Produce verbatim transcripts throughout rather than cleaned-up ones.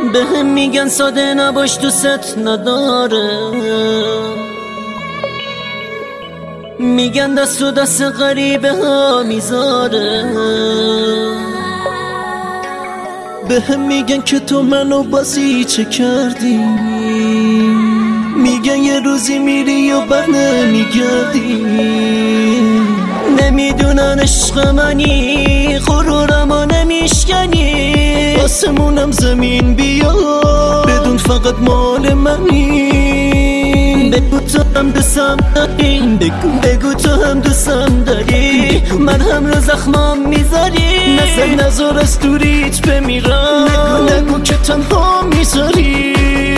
به هم میگن ساده نباش دوست نداره، میگن دست و دست غریبه ها میذاره، به هم میگن که تو منو بازی چه کردی، میگن یه روزی میری و بر نمیگردی، نمیدونن عشق منی غرورمو نمیشکنی، آسمونم زمین بیا بدون فقط مال منی، بگو تو هم دوستم داری، بگو بگو تو هم دوستم داری، من هم رو زخمام میذاری، نظر نظر از دوریت بمیرم، نگو نگو که تنها میذاری،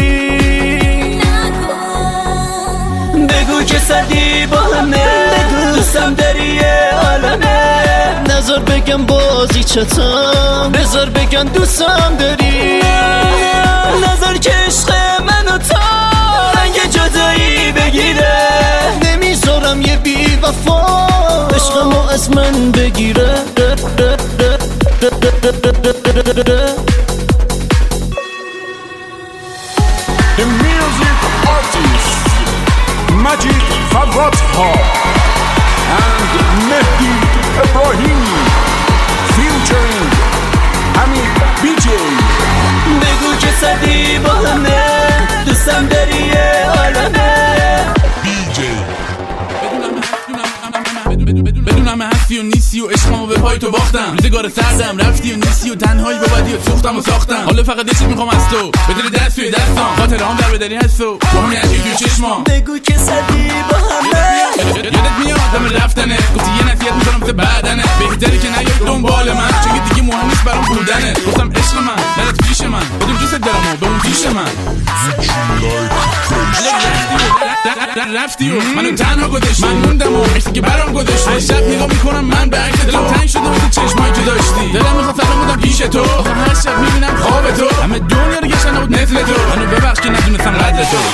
بگو که صدی با همه، بگو دوستم داری یه عالمه، نظر بگم بازی چتم، بذار بگم دوستم داری، نظر که عشق من و تو رنگ جدایی بگیره، نمیذارم یه بی وفا عشقمو از من بگیره. The music artist Majid Farwadha and Mehdi Ibrahimi featuring Hamid بی جی. بگو که صدی با همه، دوستم داری یه عالمه. بدونم هستی و نیستی و عشقمو به پای تو باختم، روزگار سردم رفتی و نیستی و تنهایی بابدی و سوختم و ساختم، حالا فقط یه چیز میخوام از تو، بدونی دست توی دستم، خاطر هم در بدری هست و با همین عجیب توی چشمام. بگو که صدی با همه، یادت میاد همه رفتنه، گفتی یه نصیحت میکنم تو بعدنه، بهتره که نیای دنبال من چون دیگه مهم نیست برام بودنه، گفتم عشق من نرد پیش من، بدون دوست دارم و به اون پیش من رفتی و منو تنها گذاشتی، من موندم و عشقی که برام گذاشتی، هر شب نگاه میکنم من به عکس دلم تنگ شده واسه چشمایی که داشتی، دلم میخواد سلام بودم پیش تو، آخه هر شب میبینم خواب تو، همه دنیا رو گشتن بود مثل تو، منو ببخش که ندونستم قدر تو.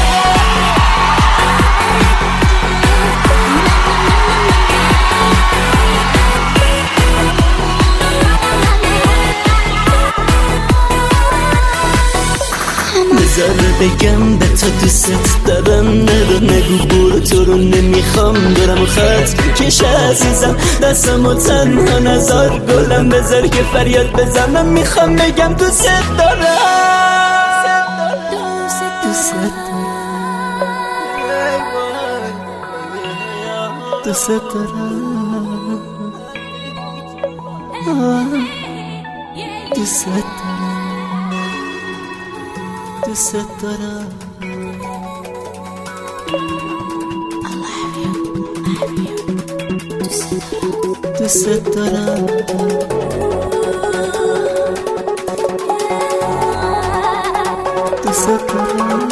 بذار بگم به تو دوست دارم، نرو نگو برو تو رو نمیخوام، دارم خط کش عزیزم دستمو تنها نذار، گلم بذار که فریاد بزنم، میخوام بگم دوست دارم، دوست دارم، دوست دارم، دوست دارم، دوست دارم. دوست دارم. دوست دارم.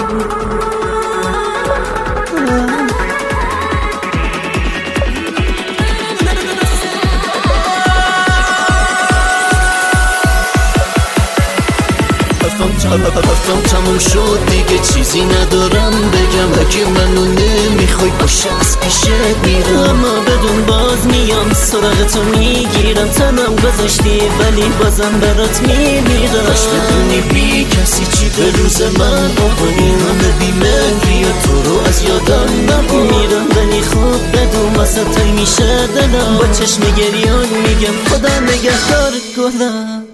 حرفم تموم شد دیگه چیزی ندارم بگم، اگه منو نمیخوای باشه از پیشت میرم، اما بدون باز میام سراغ تو میگیرم، تنم گذاشتی ولی بازم برات میمیرم، باش بدونی بی کسی چی به روز من آوری، همه بی مهری و تو رو از یادم نمیرم، ولی خوب بدون واسه تای میشه دلم، با چشم گریان میگم خدا نگهدار گلم.